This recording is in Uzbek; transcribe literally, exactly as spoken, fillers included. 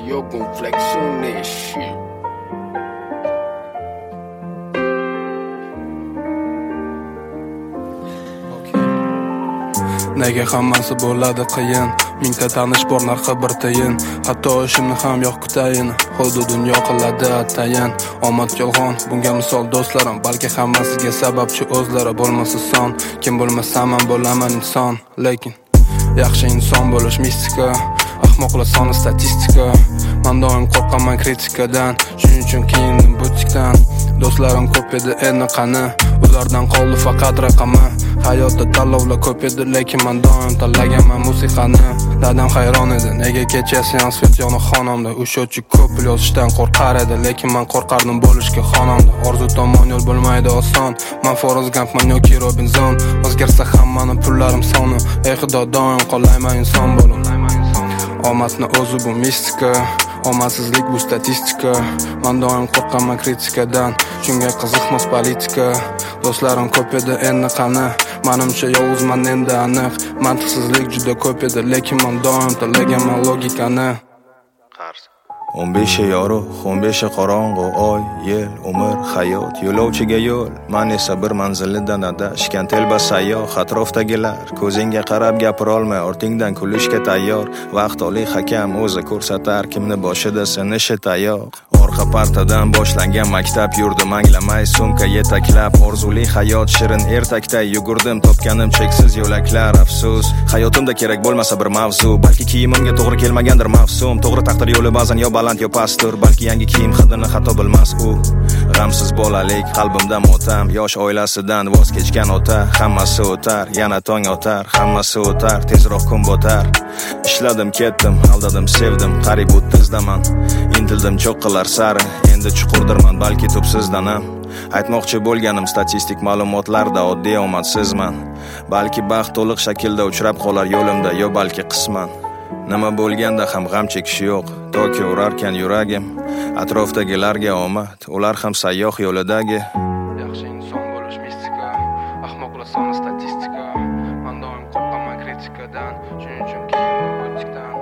yo'g'on flexioneshi. Nega hammasi bo'ladi qiyin, mingta tanish bor narxi bir tiyin, hatto ishimni ham yo'q kutayin, xuddi dunyo qiladi atayin. Omad yolg'on, bunga misol do'stlarim, balki hammasiga sababchi o'zlari bo'lmasa son. Kim bo'lmasam ham bo'laman inson, lekin yaxshi inson bo'lish mistika, ahmoqlar soni statistika. Men doim qo'rqaman kritikadan, shuning uchun kiyindim butikdan. Do'stlarim ko'p edi, endi qani, ulardan qoldi faqat raqami. Hayotda tanlovlar ko'p edi, lekin men doim tanlaganman musiqani. Dadam hayron edi, nega kechasi ham svet yoni xonamda. U shotchi ko'p pul yozishdan qo'rqar edi, lekin men qo'rqardim bo'lishga xonamda. Orzu tomon yo'l bo'lmaydi oson, men Forrest Gumpman yoki Robinson. O'zgarsa hammaning pullarim soni, ey xudo doim qolayman inson bo'lib. Omadni o'zi bu mistika, omadsizlik bu statistika. Men doim qo'rqaman kritikadan, shunga qiziqmas politika. Do'stlarim ko'p edi, endi qani, menimcha yolg'izman endi aniq. Mantiqsizlik juda ko'p edi, lekin men doim tanlaganman logikani. Qarz o'n besh yorug', o'n besh qorong'u, oy, yil, umr, hayot, yo'lovchiga yo'l. Men esa bir manzilidan adashgan telba sayyoh. Atrofdagilar ko'zingga qarab gapira olmay, ortingdan kulishga tayyor. Vaqtli hakam o'zi ko'rsatar kimni boshida sinishi tayyor. Orqa partadan boshlangan maktab yurdim anglamay, sumka yetaklab, orzuli hayot shirin ertakday yugurdim, topganim cheksiz yo'laklar. Afsus, hayotimda kerak bo'lmasa bir mavzu, balki kiyimimga to'g'ri kelmagandir mavsum. To'g'ri taqdir yo'li ba'zan yo baland yo pastdir, balki yangi kiyim hidini xato bilmas u. G'amsiz bolalik, qalbimda motam, yosh oilasidan voz kechgan ota. Hammasi o'tar, yana tong otar, hammasi o'tar, tezroq kun botar. Ishladim, ketdim, aldadim, sevdim, qarib o'ttizdaman. Intildim cho'qqilar sari, endi chuqurdirman, balki tubsizdan ham. Aytmoqchi bo'lganim statistik ma'lumotlarda oddiy omadsizman. Balki baxt to'liq shaklda uchrab qolar yo'limda, yo balki qisman. Nima bo'lganda ham g'am chekish yo'q, toki urarkan yuragim. Atrofdagilarga omad, ular ham sayyoh yo'lidagi. Yaxshi inson bo'lish mistika, ahmoqlar soni statistika. Men doim qo'rqaman kritikadan, shuning uchun kiyindim butikdan.